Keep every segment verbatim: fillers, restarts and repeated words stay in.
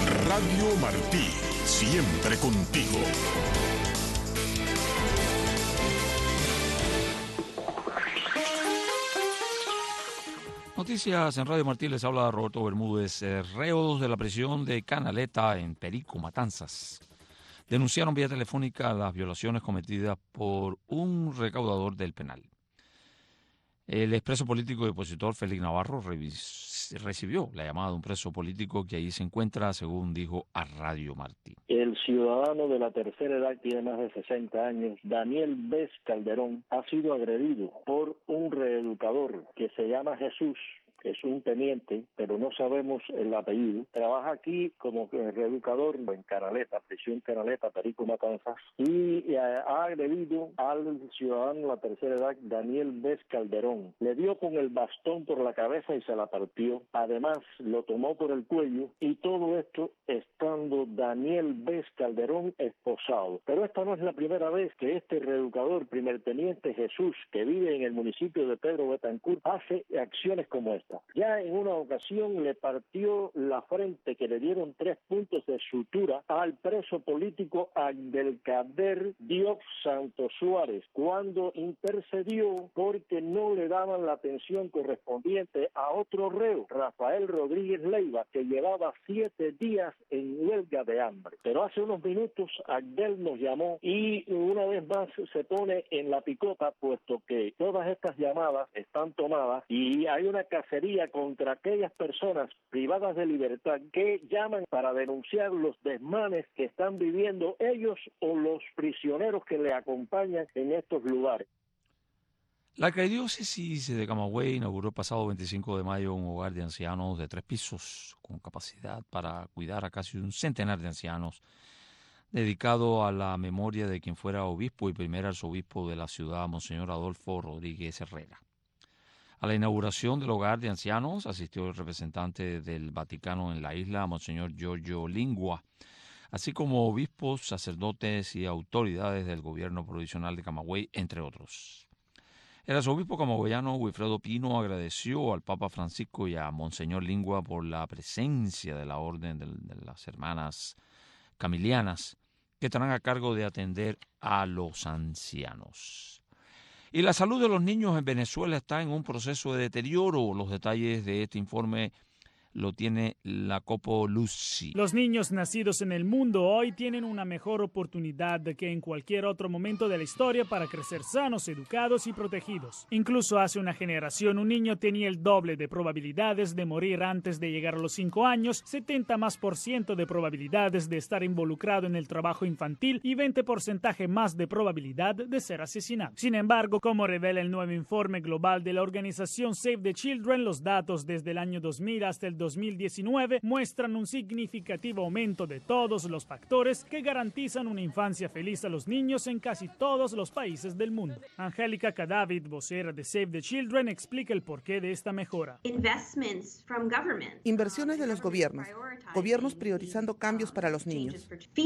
Radio Martí, siempre contigo. Noticias en Radio Martí, les habla Roberto Bermúdez. Eh, reos de la prisión de Canaleta en Perico, Matanzas, denunciaron vía telefónica las violaciones cometidas por un recaudador del penal. El expreso político y opositor Félix Navarro revis, recibió la llamada de un preso político que ahí se encuentra, según dijo a Radio Martí. El ciudadano de la tercera edad, tiene más de sesenta años, Daniel Bes Calderón, ha sido agredido por un reeducador que se llama Jesús. Es un teniente, pero no sabemos el apellido. Trabaja aquí como reeducador en Canaleta, prisión Canaleta, Perico, Matanzas, y ha agredido al ciudadano de la tercera edad, Daniel Bes Calderón. Le dio con el bastón por la cabeza y se la partió. Además, lo tomó por el cuello, y todo esto estando Daniel Bes Calderón esposado. Pero esta no es la primera vez que este reeducador, primer teniente Jesús, que vive en el municipio de Pedro Betancourt, hace acciones como esta. Ya en una ocasión le partió la frente, que le dieron tres puntos de sutura al preso político Abdelkader Diop Santos Suárez, cuando intercedió porque no le daban la atención correspondiente a otro reo, Rafael Rodríguez Leiva, que llevaba siete días en huelga de hambre. Pero hace unos minutos Abdel nos llamó y una vez más se pone en la picota, puesto que todas estas llamadas están tomadas y hay una cacería contra aquellas personas privadas de libertad que llaman para denunciar los desmanes que están viviendo ellos o los prisioneros que le acompañan en estos lugares. La Arquidiócesis de Camagüey inauguró el pasado veinticinco de mayo un hogar de ancianos de tres pisos con capacidad para cuidar a casi un centenar de ancianos, dedicado a la memoria de quien fuera obispo y primer arzobispo de la ciudad, Monseñor Adolfo Rodríguez Herrera. A la inauguración del hogar de ancianos asistió el representante del Vaticano en la isla, Monseñor Giorgio Lingua, así como obispos, sacerdotes y autoridades del gobierno provisional de Camagüey, entre otros. El arzobispo camagüeyano Wilfredo Pino agradeció al Papa Francisco y a Monseñor Lingua por la presencia de la Orden de, de las Hermanas Camilianas, que estarán a cargo de atender a los ancianos. Y la salud de los niños en Venezuela está en un proceso de deterioro. Los detalles de este informe lo tiene la Copo Lucy. Los niños nacidos en el mundo hoy tienen una mejor oportunidad que en cualquier otro momento de la historia para crecer sanos, educados y protegidos. Incluso hace una generación un niño tenía el doble de probabilidades de morir antes de llegar a los cinco años, setenta más por ciento de probabilidades de estar involucrado en el trabajo infantil y veinte porcentaje más de probabilidad de ser asesinado. Sin embargo, como revela el nuevo informe global de la organización Save the Children, los datos desde el año dos mil hasta el dos mil diecinueve muestran un significativo aumento de todos los factores que garantizan una infancia feliz a los niños en casi todos los países del mundo. Angélica Cadavid, vocera de Save the Children, explica el porqué de esta mejora. Inversiones de los gobiernos, gobiernos priorizando cambios para los niños.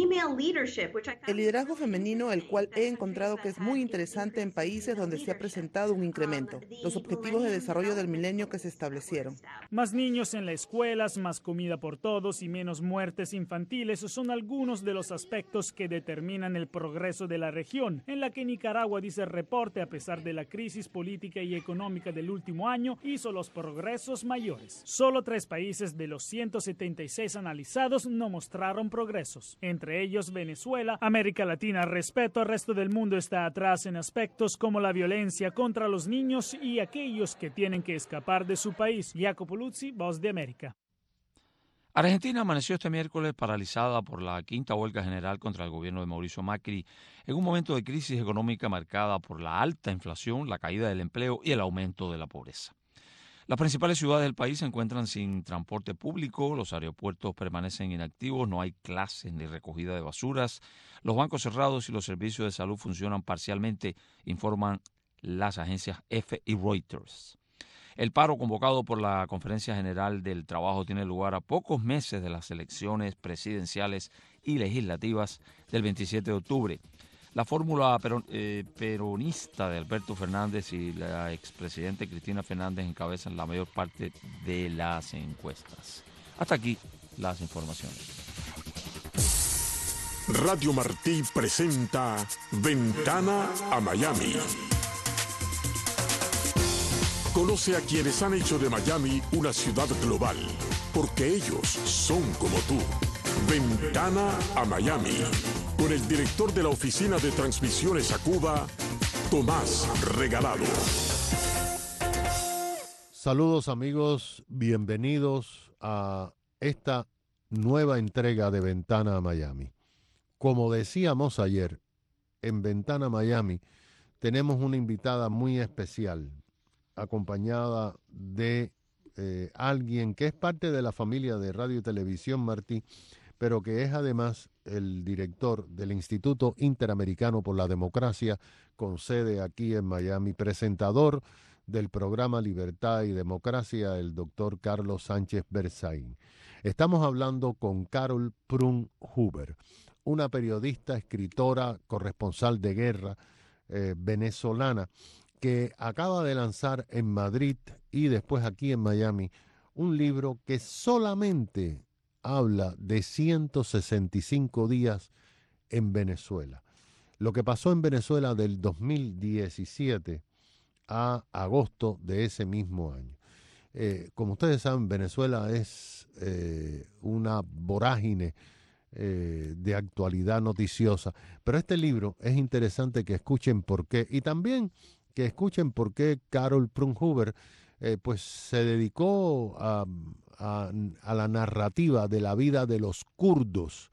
El liderazgo femenino, el cual he encontrado que es muy interesante en países donde se ha presentado un incremento. Los objetivos de desarrollo del milenio que se establecieron. Más niños en la escuelas, más comida por todos y menos muertes infantiles son algunos de los aspectos que determinan el progreso de la región, en la que Nicaragua, dice el reporte, a pesar de la crisis política y económica del último año, hizo los progresos mayores. Solo tres países de los ciento setenta y seis analizados no mostraron progresos, entre ellos Venezuela. América Latina, respecto al resto del mundo, está atrás en aspectos como la violencia contra los niños y aquellos que tienen que escapar de su país. Jacopo Luzzi, Voz de América. Argentina amaneció este miércoles paralizada por la quinta huelga general contra el gobierno de Mauricio Macri, en un momento de crisis económica marcada por la alta inflación, la caída del empleo y el aumento de la pobreza. Las principales ciudades del país se encuentran sin transporte público, los aeropuertos permanecen inactivos, no hay clases ni recogida de basuras, los bancos cerrados y los servicios de salud funcionan parcialmente, informan las agencias E F E y Reuters. El paro convocado por la Conferencia General del Trabajo tiene lugar a pocos meses de las elecciones presidenciales y legislativas del veintisiete de octubre. La fórmula peron, eh, peronista de Alberto Fernández y la expresidente Cristina Fernández encabezan la mayor parte de las encuestas. Hasta aquí las informaciones. Radio Martí presenta Ventana a Miami. Conoce a quienes han hecho de Miami una ciudad global, porque ellos son como tú. Ventana a Miami, con el director de la Oficina de Transmisiones a Cuba, Tomás Regalado. Saludos amigos, bienvenidos a esta nueva entrega de Ventana a Miami. Como decíamos ayer, en Ventana a Miami tenemos una invitada muy especial, acompañada de eh, alguien que es parte de la familia de Radio y Televisión Martí, pero que es además el director del Instituto Interamericano por la Democracia, con sede aquí en Miami, presentador del programa Libertad y Democracia, el doctor Carlos Sánchez Berzaín. Estamos hablando con Carol Prunhuber, una periodista, escritora, corresponsal de guerra eh, venezolana, que acaba de lanzar en Madrid y después aquí en Miami un libro que solamente habla de ciento sesenta y cinco días en Venezuela. Lo que pasó en Venezuela del dos mil diecisiete a agosto de ese mismo año. Eh, como ustedes saben, Venezuela es eh, una vorágine eh, de actualidad noticiosa, pero este libro es interesante que escuchen por qué, y también que escuchen por qué Carol Prunhuber eh, pues se dedicó a, a, a la narrativa de la vida de los kurdos,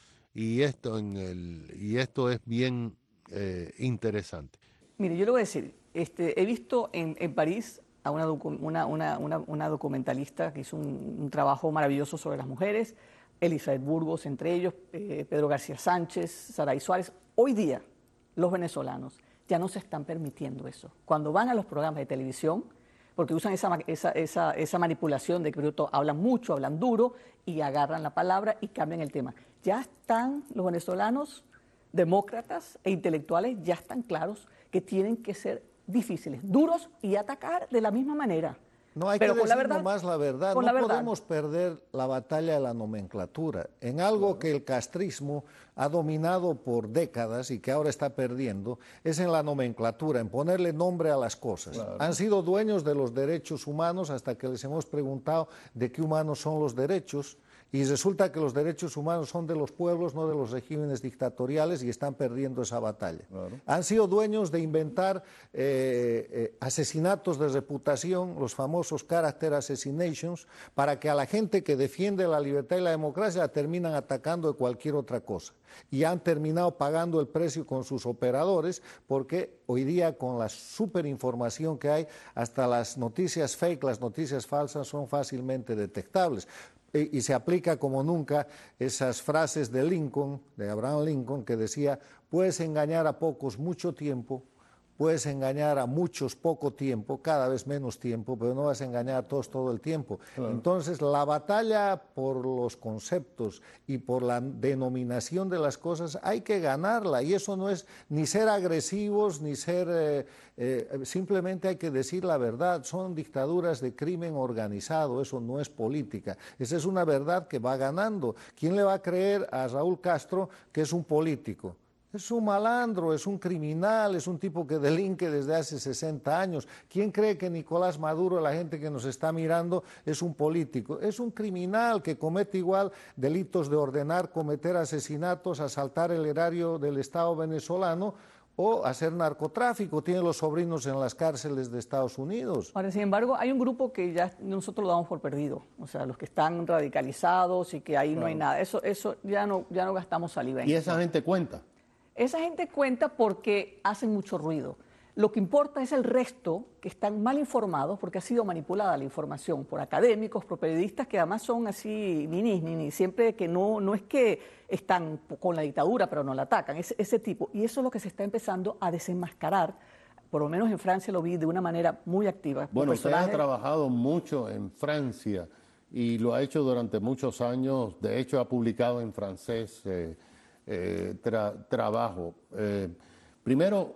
y esto, en el, y esto es bien eh, interesante. Mire, yo le voy a decir, este, he visto en, en París a una, docu una, una, una, una documentalista que hizo un, un trabajo maravilloso sobre las mujeres, Elizabeth Burgos entre ellos, eh, Pedro García Sánchez, Saray Suárez. Hoy día los venezolanos ya no se están permitiendo eso. Cuando van a los programas de televisión, porque usan esa, esa, esa, esa manipulación de que hablan mucho, hablan duro y agarran la palabra y cambian el tema. Ya están los venezolanos, demócratas e intelectuales, ya están claros que tienen que ser difíciles, duros y atacar de la misma manera. No hay Pero que con decir la verdad, nomás la verdad, no la verdad. podemos perder la batalla de la nomenclatura en algo que el castrismo ha dominado por décadas y que ahora está perdiendo, es en la nomenclatura, en ponerle nombre a las cosas. Claro. Han sido dueños de los derechos humanos hasta que les hemos preguntado de qué humanos son los derechos, y resulta que los derechos humanos son de los pueblos, no de los regímenes dictatoriales, y están perdiendo esa batalla. Claro. Han sido dueños de inventar eh, eh, asesinatos de reputación, los famosos character assassinations, para que a la gente que defiende la libertad y la democracia la terminan atacando de cualquier otra cosa. Y han terminado pagando el precio con sus operadores, porque hoy día con la superinformación que hay, hasta las noticias fake, las noticias falsas son fácilmente detectables. Y se aplica como nunca esas frases de Lincoln, de Abraham Lincoln, que decía: puedes engañar a pocos mucho tiempo, puedes engañar a muchos poco tiempo, cada vez menos tiempo, pero no vas a engañar a todos todo el tiempo. Claro. Entonces, la batalla por los conceptos y por la denominación de las cosas hay que ganarla, y eso no es ni ser agresivos, ni ser... Eh, eh, simplemente hay que decir la verdad. Son dictaduras de crimen organizado, eso no es política. Esa es una verdad que va ganando. ¿Quién le va a creer a Raúl Castro que es un político? Es un malandro, es un criminal, es un tipo que delinque desde hace sesenta años. ¿Quién cree que Nicolás Maduro, la gente que nos está mirando, es un político? Es un criminal que comete igual delitos de ordenar, cometer asesinatos, asaltar el erario del Estado venezolano o hacer narcotráfico. Tiene los sobrinos en las cárceles de Estados Unidos. Ahora, sin embargo, hay un grupo que ya nosotros lo damos por perdido, o sea, los que están radicalizados y que ahí claro. no hay nada. Eso, eso ya no, ya no gastamos saliva en ¿Y eso. esa gente cuenta? Esa gente cuenta porque hacen mucho ruido. Lo que importa es el resto, que están mal informados, porque ha sido manipulada la información por académicos, por periodistas, que además son así, ninis, ninis, siempre que no, no es que están con la dictadura, pero no la atacan, es ese tipo. Y eso es lo que se está empezando a desenmascarar, por lo menos en Francia lo vi de una manera muy activa. Bueno, usted ha trabajado mucho en Francia y lo ha hecho durante muchos años, de hecho ha publicado en francés eh, eh, tra trabajo. Eh, primero,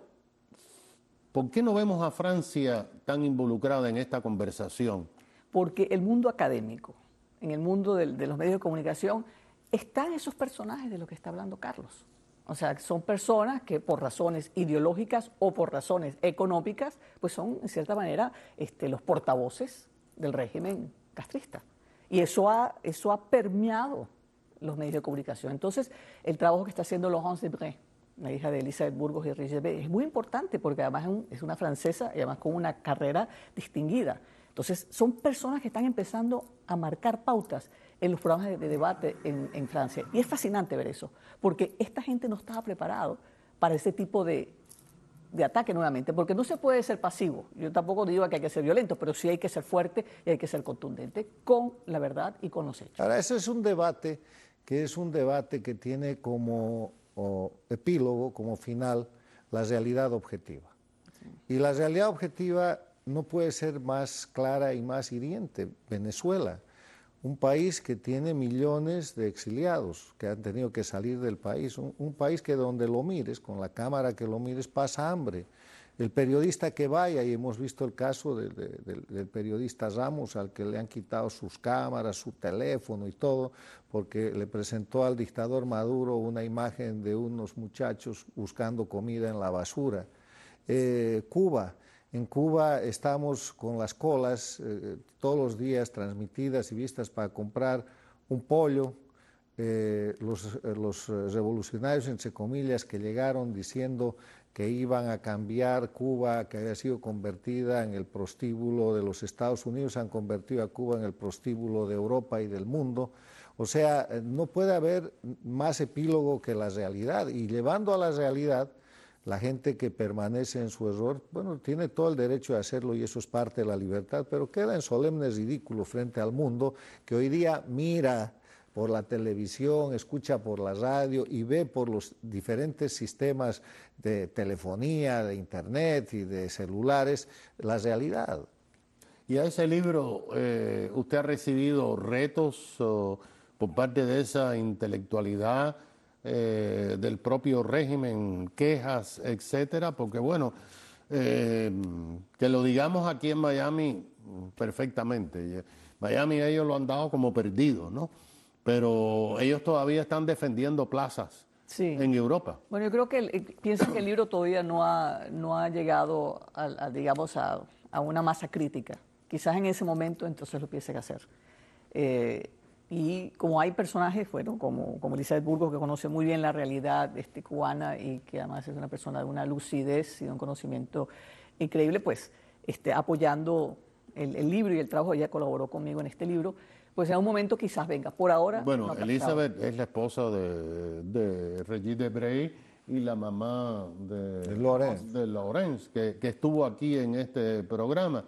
¿por qué no vemos a Francia tan involucrada en esta conversación? Porque el mundo académico, en el mundo de, de los medios de comunicación, están esos personajes de los que está hablando Carlos. O sea, son personas que por razones ideológicas o por razones económicas, pues son, en cierta manera, este, los portavoces del régimen castrista. Y eso ha, eso ha permeado los medios de comunicación. Entonces, el trabajo que está haciendo Laurence Debré, la hija de Elisabeth Burgos y Richard Debré, es muy importante porque además es, un, es una francesa y además con una carrera distinguida. Entonces, son personas que están empezando a marcar pautas en los programas de, de debate en, en Francia. Y es fascinante ver eso, porque esta gente no estaba preparado para ese tipo de, de ataque nuevamente, porque no se puede ser pasivo. Yo tampoco digo que hay que ser violento, pero sí hay que ser fuerte y hay que ser contundente con la verdad y con los hechos. Ahora, ese es un debate que es un debate que tiene como o, epílogo, como final, la realidad objetiva. Sí. Y la realidad objetiva no puede ser más clara y más hiriente. Venezuela, un país que tiene millones de exiliados que han tenido que salir del país, un, un país que donde lo mires, con la cámara que lo mires, pasa hambre. El periodista que vaya, y hemos visto el caso de, de, de, del periodista Ramos, al que le han quitado sus cámaras, su teléfono y todo, porque le presentó al dictador Maduro una imagen de unos muchachos buscando comida en la basura. Eh, Cuba. En Cuba estamos con las colas eh, todos los días transmitidas y vistas para comprar un pollo. Eh, los, eh, los revolucionarios, entre comillas, que llegaron diciendo que iban a cambiar Cuba, que había sido convertida en el prostíbulo de los Estados Unidos, han convertido a Cuba en el prostíbulo de Europa y del mundo. O sea, no puede haber más epílogo que la realidad. Y llevando a la realidad, la gente que permanece en su error, bueno, tiene todo el derecho de hacerlo y eso es parte de la libertad, pero queda en solemne ridículo frente al mundo que hoy día mira por la televisión, escucha por la radio y ve por los diferentes sistemas de telefonía, de internet y de celulares la realidad. Y a ese libro, eh, ¿usted ha recibido retos oh, por parte de esa intelectualidad Eh, del propio régimen, quejas, etcétera? Porque bueno, eh, que lo digamos aquí en Miami perfectamente. Miami ellos lo han dado como perdido, ¿no? Pero ellos todavía están defendiendo plazas sí. en Europa. Bueno, yo creo que el, pienso que el libro todavía no ha, no ha llegado a, a digamos, a, a una masa crítica. Quizás en ese momento entonces lo empiecen a hacer. Eh, Y como hay personajes, bueno, como, como Elisabeth Burgos, que conoce muy bien la realidad este, cubana y que además es una persona de una lucidez y de un conocimiento increíble, pues este, apoyando el, el libro y el trabajo, ella colaboró conmigo en este libro, pues en un momento quizás venga. Por ahora... Bueno, no Elisabeth es la esposa de, de Regis Debré y la mamá de, de Laurence, de Laurence que, que estuvo aquí en este programa.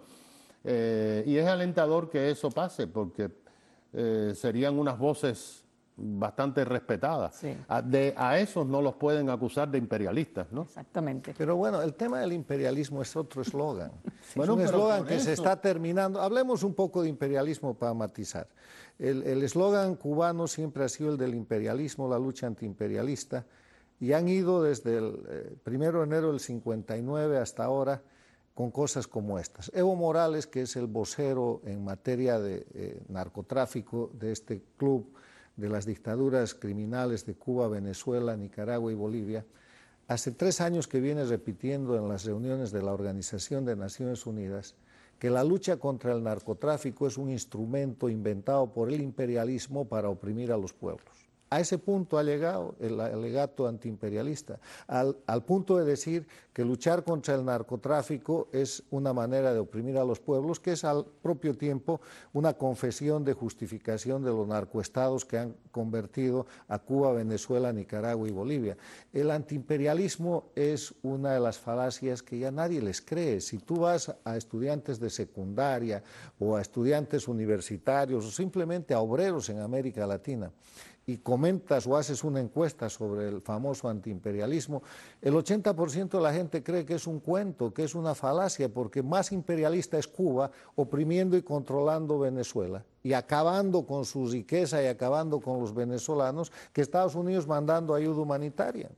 Eh, y es alentador que eso pase, porque... Eh, serían unas voces bastante respetadas. Sí. A, de, a esos no los pueden acusar de imperialistas, ¿no? Exactamente. Pero bueno, el tema del imperialismo es otro eslogan. Sí. Bueno, es un eslogan que eso... se está terminando. Hablemos un poco de imperialismo para matizar. El eslogan cubano siempre ha sido el del imperialismo, la lucha antiimperialista, y han ido desde el eh, primero de enero del cincuenta y nueve hasta ahora con cosas como estas. Evo Morales, que es el vocero en materia de eh, narcotráfico de este club de las dictaduras criminales de Cuba, Venezuela, Nicaragua y Bolivia, hace tres años que viene repitiendo en las reuniones de la Organización de Naciones Unidas que la lucha contra el narcotráfico es un instrumento inventado por el imperialismo para oprimir a los pueblos. A ese punto ha llegado el alegato antiimperialista, al, al punto de decir que luchar contra el narcotráfico es una manera de oprimir a los pueblos, que es al propio tiempo una confesión de justificación de los narcoestados que han convertido a Cuba, Venezuela, Nicaragua y Bolivia. El antiimperialismo es una de las falacias que ya nadie les cree. Si tú vas a estudiantes de secundaria o a estudiantes universitarios o simplemente a obreros en América Latina, y comentas o haces una encuesta sobre el famoso antiimperialismo, el ochenta por ciento de la gente cree que es un cuento, que es una falacia, porque más imperialista es Cuba oprimiendo y controlando Venezuela y acabando con su riqueza y acabando con los venezolanos, que Estados Unidos mandando ayuda humanitaria.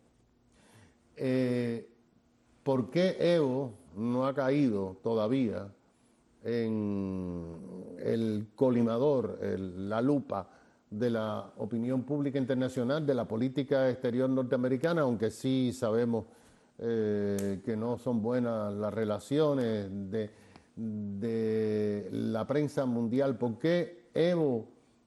Eh, ¿Por qué Evo no ha caído todavía en el colimador, el, la lupa de la opinión pública internacional, de la política exterior norteamericana, aunque sí sabemos eh, que no son buenas las relaciones de, de la prensa mundial. ¿Por qué Evo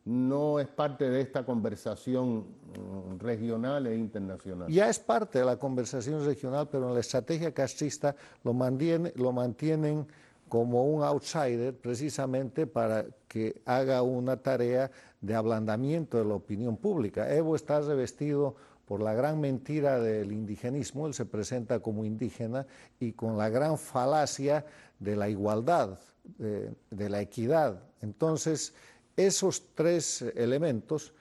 no es parte de esta conversación regional e internacional? Ya es parte de la conversación regional, pero en la estrategia castrista lo mantiene, lo mantienen como un outsider precisamente para que haga una tarea de ablandamiento de la opinión pública. Evo está revestido por la gran mentira del indigenismo, él se presenta como indígena, y con la gran falacia de la igualdad, de, de la equidad. Entonces, esos tres elementos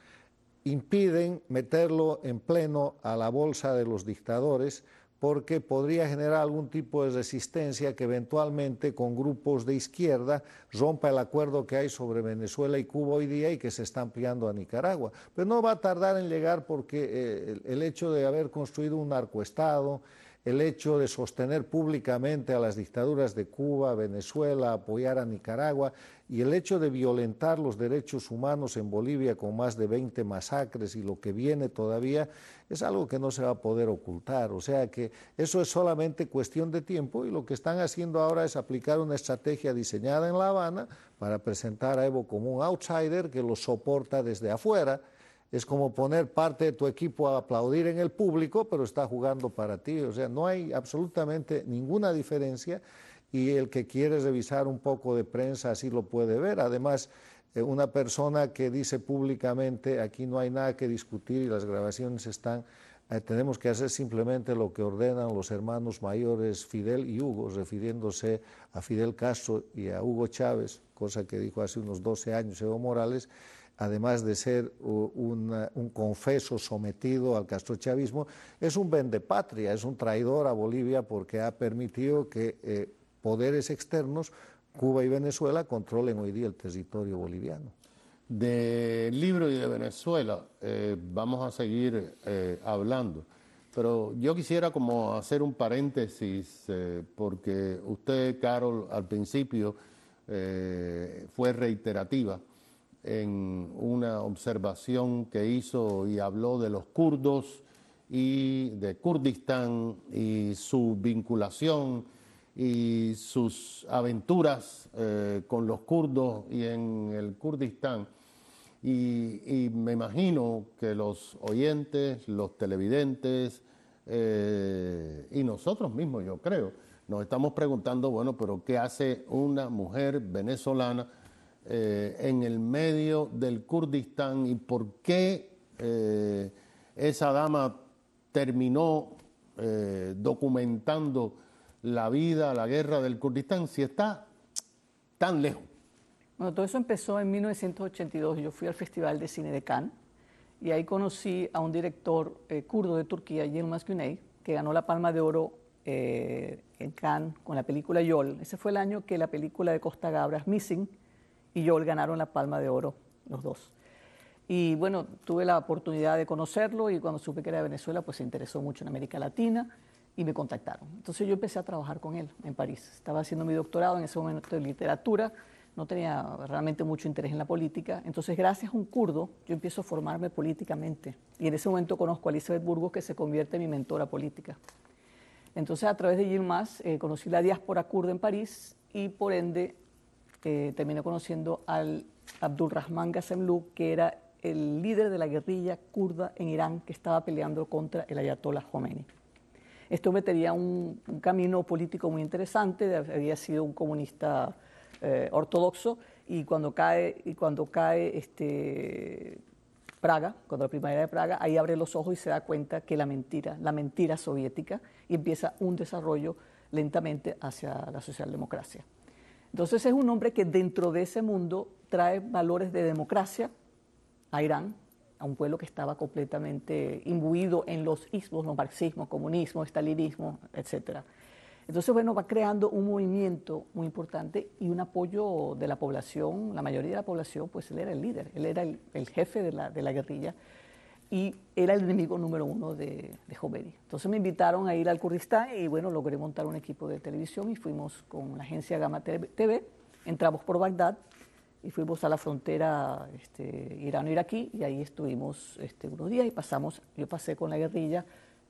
impiden meterlo en pleno a la bolsa de los dictadores, porque podría generar algún tipo de resistencia que eventualmente con grupos de izquierda rompa el acuerdo que hay sobre Venezuela y Cuba hoy día y que se está ampliando a Nicaragua. Pero no va a tardar en llegar porque eh, el hecho de haber construido un narcoestado, el hecho de sostener públicamente a las dictaduras de Cuba, Venezuela, apoyar a Nicaragua, y el hecho de violentar los derechos humanos en Bolivia con más de veinte masacres y lo que viene todavía, es algo que no se va a poder ocultar. O sea que eso es solamente cuestión de tiempo, y lo que están haciendo ahora es aplicar una estrategia diseñada en La Habana para presentar a Evo como un outsider que lo soporta desde afuera. Es como poner parte de tu equipo a aplaudir en el público, pero está jugando para ti. O sea, no hay absolutamente ninguna diferencia, y el que quiere revisar un poco de prensa así lo puede ver. Además, eh, una persona que dice públicamente aquí no hay nada que discutir y las grabaciones están, eh, tenemos que hacer simplemente lo que ordenan los hermanos mayores Fidel y Hugo, refiriéndose a Fidel Castro y a Hugo Chávez, cosa que dijo hace unos doce años Evo Morales, además de ser un, un confeso sometido al castrochavismo, es un vendepatria, es un traidor a Bolivia porque ha permitido que eh, poderes externos, Cuba y Venezuela, controlen hoy día el territorio boliviano. Del libro y de Venezuela eh, vamos a seguir eh, hablando, pero yo quisiera como hacer un paréntesis eh, porque usted, Carol, al principio eh, fue reiterativa en una observación que hizo y habló de los kurdos y de Kurdistán y su vinculación y sus aventuras eh, con los kurdos y en el Kurdistán. Y, y me imagino que los oyentes, los televidentes eh, y nosotros mismos, yo creo, nos estamos preguntando, bueno, pero ¿qué hace una mujer venezolana eh, en el medio del Kurdistán, y por qué eh, esa dama terminó eh, documentando la vida, la guerra del Kurdistán, si está tan lejos? Bueno, todo eso empezó en mil novecientos ochenta y dos. Yo fui al Festival de Cine de Cannes y ahí conocí a un director eh, kurdo de Turquía, Yilmaz Güney, que ganó la Palma de Oro eh, en Cannes con la película Yol. Ese fue el año que la película de Costa Gabras, Missing, y Yol ganaron la Palma de Oro, los dos. Y bueno, tuve la oportunidad de conocerlo, y cuando supe que era de Venezuela, pues se interesó mucho en América Latina y me contactaron. Entonces yo empecé a trabajar con él en París. Estaba haciendo mi doctorado en ese momento de literatura, no tenía realmente mucho interés en la política. Entonces, gracias a un kurdo, yo empiezo a formarme políticamente. Y en ese momento conozco a Elizabeth Burgos, que se convierte en mi mentora política. Entonces, a través de Yilmaz, eh, conocí la diáspora kurda en París, y por ende eh, terminé conociendo al Abdulrahman Gazemlou, que era el líder de la guerrilla kurda en Irán, que estaba peleando contra el ayatollah Khomeini. Esto me tenía un, un camino político muy interesante. Había sido un comunista eh, ortodoxo, y cuando cae, y cuando cae este, Praga, cuando la primavera de Praga, ahí abre los ojos y se da cuenta que la mentira, la mentira soviética, y empieza un desarrollo lentamente hacia la socialdemocracia. Entonces es un hombre que dentro de ese mundo trae valores de democracia a Irán, a un pueblo que estaba completamente imbuido en los ismos, los marxismo, comunismo, estalinismo, etcétera. Entonces, bueno, va creando un movimiento muy importante y un apoyo de la población. La mayoría de la población, pues él era el líder, él era el, el jefe de la, de la guerrilla, y era el enemigo número uno de, de Khomeini. Entonces me invitaron a ir al Kurdistán, y bueno, logré montar un equipo de televisión, y fuimos con la agencia Gama T V, entramos por Bagdad, y fuimos a la frontera este, irano-iraquí y ahí estuvimos este, unos días y pasamos, yo pasé con la guerrilla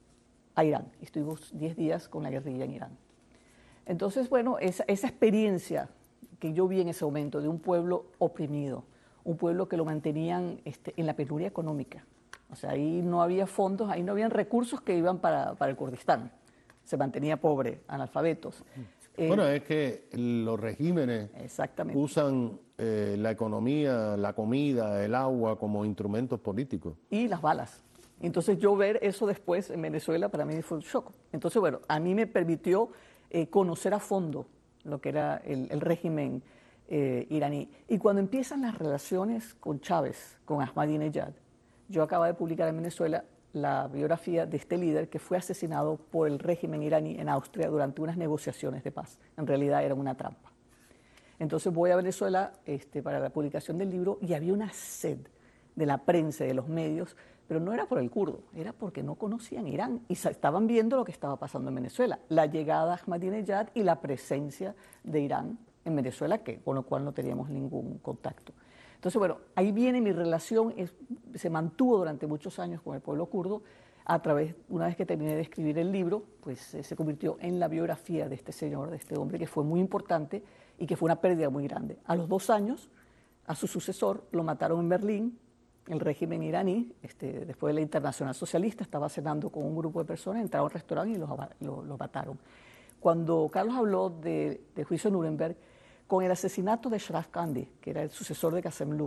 a Irán, y estuvimos diez días con la guerrilla en Irán. Entonces, bueno, esa, esa experiencia que yo vi en ese momento de un pueblo oprimido, un pueblo que lo mantenían este, en la penuria económica, o sea, ahí no había fondos, ahí no habían recursos que iban para, para el Kurdistán, se mantenía pobre, analfabetos. Bueno, eh, es que los regímenes usan eh, la economía, la comida, el agua como instrumentos políticos. Y las balas. Entonces yo ver eso después en Venezuela para mí fue un shock. Entonces, bueno, a mí me permitió eh, conocer a fondo lo que era el, el régimen eh, iraní. Y cuando empiezan las relaciones con Chávez, con Ahmadinejad, yo acabo de publicar en Venezuela la biografía de este líder que fue asesinado por el régimen iraní en Austria durante unas negociaciones de paz. En realidad era una trampa. Entonces voy a Venezuela este, para la publicación del libro y había una sed de la prensa y de los medios, pero no era por el kurdo, era porque no conocían Irán y estaban viendo lo que estaba pasando en Venezuela, la llegada de Ahmadinejad y la presencia de Irán en Venezuela, que, con lo cual no teníamos ningún contacto. Entonces, bueno, ahí viene mi relación, es, se mantuvo durante muchos años con el pueblo kurdo, a través, una vez que terminé de escribir el libro, pues eh, se convirtió en la biografía de este señor, de este hombre, que fue muy importante y que fue una pérdida muy grande. A los dos años, a su sucesor lo mataron en Berlín, el régimen iraní, este, después de la Internacional Socialista, estaba cenando con un grupo de personas, entraron a un restaurante y los, los, los mataron. Cuando Carlos habló de, de juicio de Nuremberg, con el asesinato de Sharaf Kandi, que era el sucesor de Qassemlu,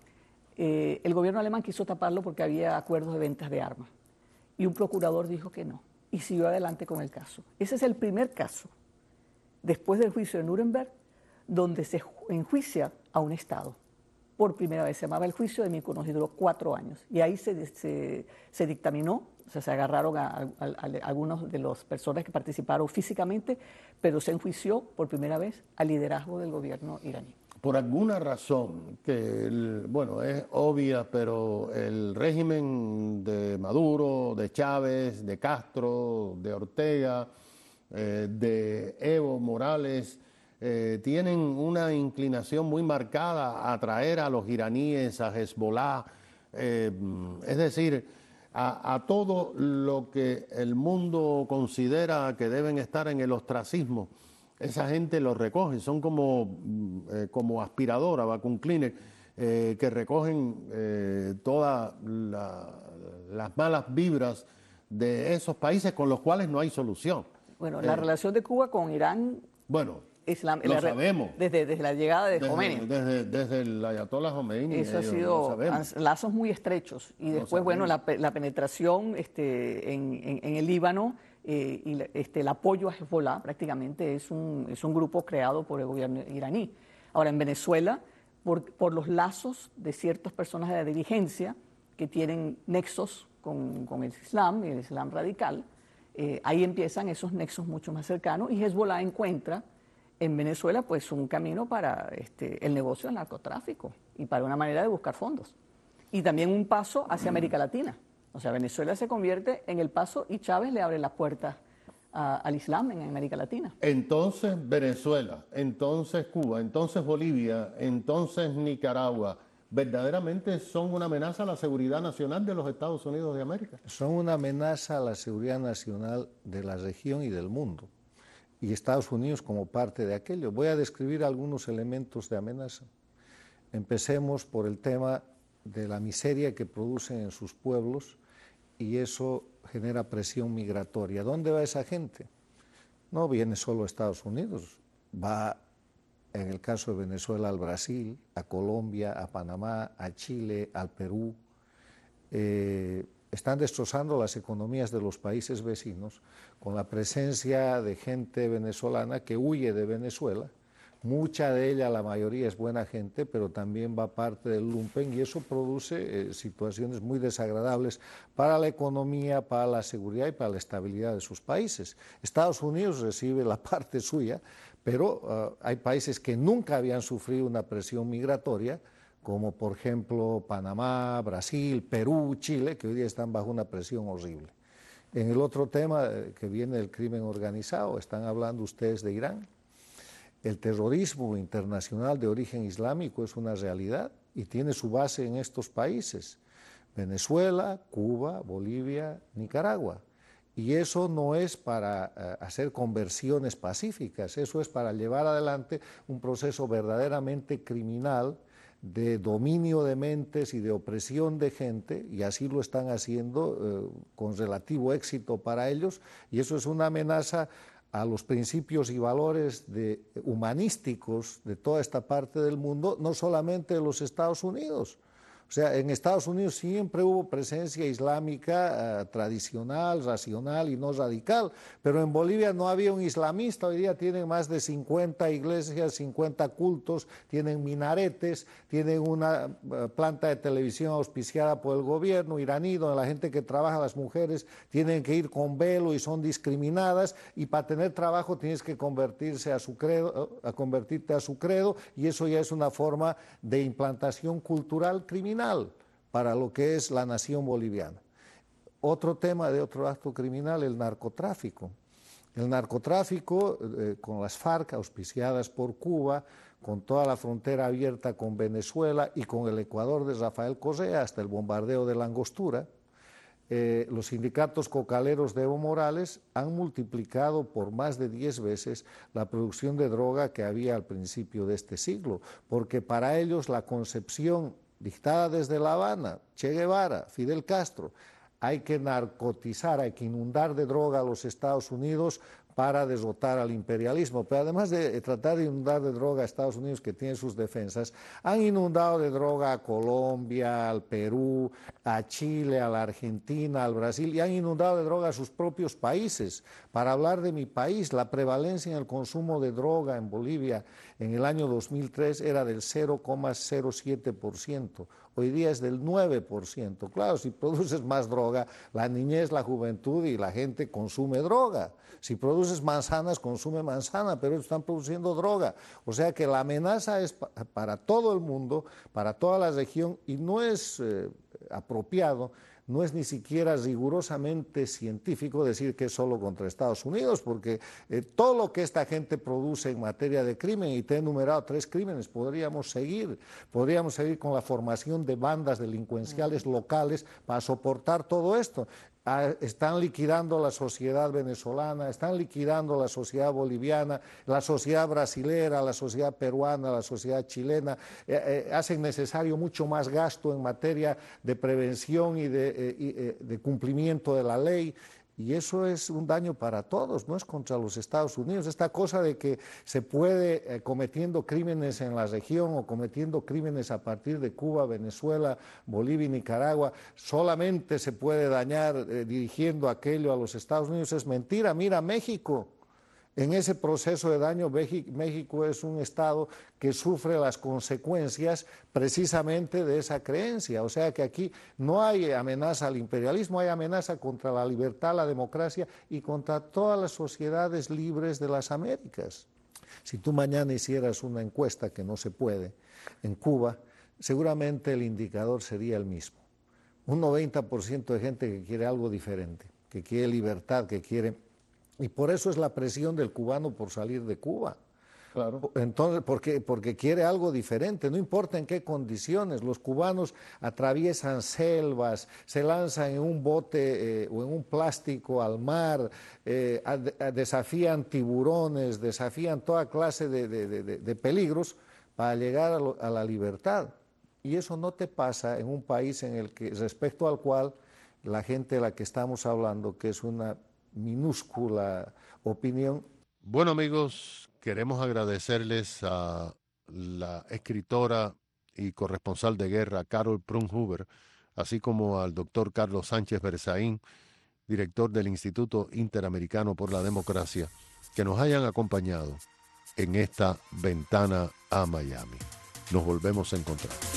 eh, el gobierno alemán quiso taparlo porque había acuerdos de ventas de armas. Y un procurador dijo que no, y siguió adelante con el caso. Ese es el primer caso, después del juicio de Nuremberg, donde se enjuicia a un Estado. Por primera vez se llamaba el juicio de Mykonos y duró cuatro años. Y ahí se, se, se dictaminó, o sea, se agarraron a, a, a, a algunos de las personas que participaron físicamente, pero se enjuició por primera vez al liderazgo del gobierno iraní. Por alguna razón, que el, bueno, es obvia, pero el régimen de Maduro, de Chávez, de Castro, de Ortega, eh, de Evo Morales, eh, tienen una inclinación muy marcada a atraer a los iraníes, a Hezbollah, eh, es decir, a, a todo lo que el mundo considera que deben estar en el ostracismo. Esa gente los recoge, son como, eh, como aspiradora, vacuum cleaner, eh, que recogen eh, todas la, las malas vibras de esos países con los cuales no hay solución. Bueno, la eh, relación de Cuba con Irán... Bueno, Islam, lo la, sabemos. Desde, desde la llegada de desde, Khomeini. Desde, desde el ayatollah Khomeini. Eso ha sido lazos muy estrechos. Y después, bueno, la, la penetración este, en, en, en el Líbano eh, y este, el apoyo a Hezbollah prácticamente es un, es un grupo creado por el gobierno iraní. Ahora, en Venezuela, por, por los lazos de ciertas personas de la dirigencia que tienen nexos con, con el Islam y el Islam radical, eh, ahí empiezan esos nexos mucho más cercanos y Hezbollah encuentra en Venezuela, pues, un camino para este, el negocio del narcotráfico y para una manera de buscar fondos. Y también un paso hacia América Latina. O sea, Venezuela se convierte en el paso y Chávez le abre las puertas a, al Islam en América Latina. Entonces Venezuela, entonces Cuba, entonces Bolivia, entonces Nicaragua, ¿verdaderamente son una amenaza a la seguridad nacional de los Estados Unidos de América? Son una amenaza a la seguridad nacional de la región y del mundo. Y Estados Unidos como parte de aquello. Voy a describir algunos elementos de amenaza. Empecemos por el tema de la miseria que producen en sus pueblos y eso genera presión migratoria. ¿Dónde va esa gente? No viene solo a Estados Unidos, va, en el caso de Venezuela, al Brasil, a Colombia, a Panamá, a Chile, al Perú. Eh, Están destrozando las economías de los países vecinos con la presencia de gente venezolana que huye de Venezuela. Mucha de ella, la mayoría, es buena gente, pero también va parte del lumpen y eso produce eh, situaciones muy desagradables para la economía, para la seguridad y para la estabilidad de sus países. Estados Unidos recibe la parte suya, pero uh, hay países que nunca habían sufrido una presión migratoria, como por ejemplo Panamá, Brasil, Perú, Chile, que hoy día están bajo una presión horrible. En el otro tema que viene del crimen organizado, están hablando ustedes de Irán. El terrorismo internacional de origen islámico es una realidad y tiene su base en estos países: Venezuela, Cuba, Bolivia, Nicaragua. Y eso no es para uh, hacer conversiones pacíficas, eso es para llevar adelante un proceso verdaderamente criminal de dominio de mentes y de opresión de gente, y así lo están haciendo uh, con relativo éxito para ellos, y eso es una amenaza a los principios y valores de, humanísticos de toda esta parte del mundo, no solamente de los Estados Unidos. O sea, en Estados Unidos siempre hubo presencia islámica uh, tradicional, racional y no radical, pero en Bolivia no había un islamista. Hoy día tienen más de cincuenta iglesias, cincuenta cultos, tienen minaretes, tienen una uh, planta de televisión auspiciada por el gobierno iraní, donde la gente que trabaja, las mujeres, tienen que ir con velo y son discriminadas, y para tener trabajo tienes que convertirse a su credo, a convertirte a su credo, y eso ya es una forma de implantación cultural criminal para lo que es la nación boliviana. Otro tema de otro acto criminal, el narcotráfico. El narcotráfico eh, con las FARC, auspiciadas por Cuba, con toda la frontera abierta con Venezuela y con el Ecuador de Rafael Correa hasta el bombardeo de La Angostura, eh, los sindicatos cocaleros de Evo Morales han multiplicado por más de diez veces la producción de droga que había al principio de este siglo, porque para ellos la concepción dictada desde La Habana, Che Guevara, Fidel Castro, hay que narcotizar, hay que inundar de droga a los Estados Unidos para derrotar al imperialismo. Pero además de tratar de inundar de droga a Estados Unidos, que tiene sus defensas, han inundado de droga a Colombia, al Perú, a Chile, a la Argentina, al Brasil, y han inundado de droga a sus propios países. Para hablar de mi país, la prevalencia en el consumo de droga en Bolivia en el año dos mil tres era del cero coma cero siete por ciento. Hoy día es del nueve por ciento. Claro, si produces más droga, la niñez, la juventud y la gente consume droga. Si produces manzanas, consume manzana, pero ellos están produciendo droga. O sea que la amenaza es pa- para todo el mundo, para toda la región, y no es eh, apropiado, no es ni siquiera rigurosamente científico decir que es solo contra Estados Unidos, porque eh, todo lo que esta gente produce en materia de crimen, y te he enumerado tres crímenes, podríamos seguir, podríamos seguir con la formación de bandas delincuenciales locales para soportar todo esto. Ah, están liquidando la sociedad venezolana, están liquidando la sociedad boliviana, la sociedad brasilera, la sociedad peruana, la sociedad chilena, eh, eh, hacen necesario mucho más gasto en materia de prevención y de, eh, y, eh, de cumplimiento de la ley. Y eso es un daño para todos, no es contra los Estados Unidos. Esta cosa de que se puede, eh, cometiendo crímenes en la región o cometiendo crímenes a partir de Cuba, Venezuela, Bolivia y Nicaragua, solamente se puede dañar eh, dirigiendo aquello a los Estados Unidos, es mentira. Mira, México. En ese proceso de daño, México es un estado que sufre las consecuencias precisamente de esa creencia. O sea que aquí no hay amenaza al imperialismo, hay amenaza contra la libertad, la democracia y contra todas las sociedades libres de las Américas. Si tú mañana hicieras una encuesta, que no se puede, en Cuba, seguramente el indicador sería el mismo. Un noventa por ciento de gente que quiere algo diferente, que quiere libertad, que quiere... Y por eso es la presión del cubano por salir de Cuba. Claro. Entonces, porque, porque quiere algo diferente, no importa en qué condiciones. Los cubanos atraviesan selvas, se lanzan en un bote eh, o en un plástico al mar, eh, a, a desafían tiburones, desafían toda clase de, de, de, de peligros para llegar a, lo, a la libertad. Y eso no te pasa en un país en el que, respecto al cual la gente de la que estamos hablando, que es una minúscula opinión. Bueno, amigos, queremos agradecerles a la escritora y corresponsal de guerra Carol Prunhuber, así como al doctor Carlos Sánchez Berzaín, director del Instituto Interamericano por la Democracia, que nos hayan acompañado en esta ventana a Miami. Nos volvemos a encontrar.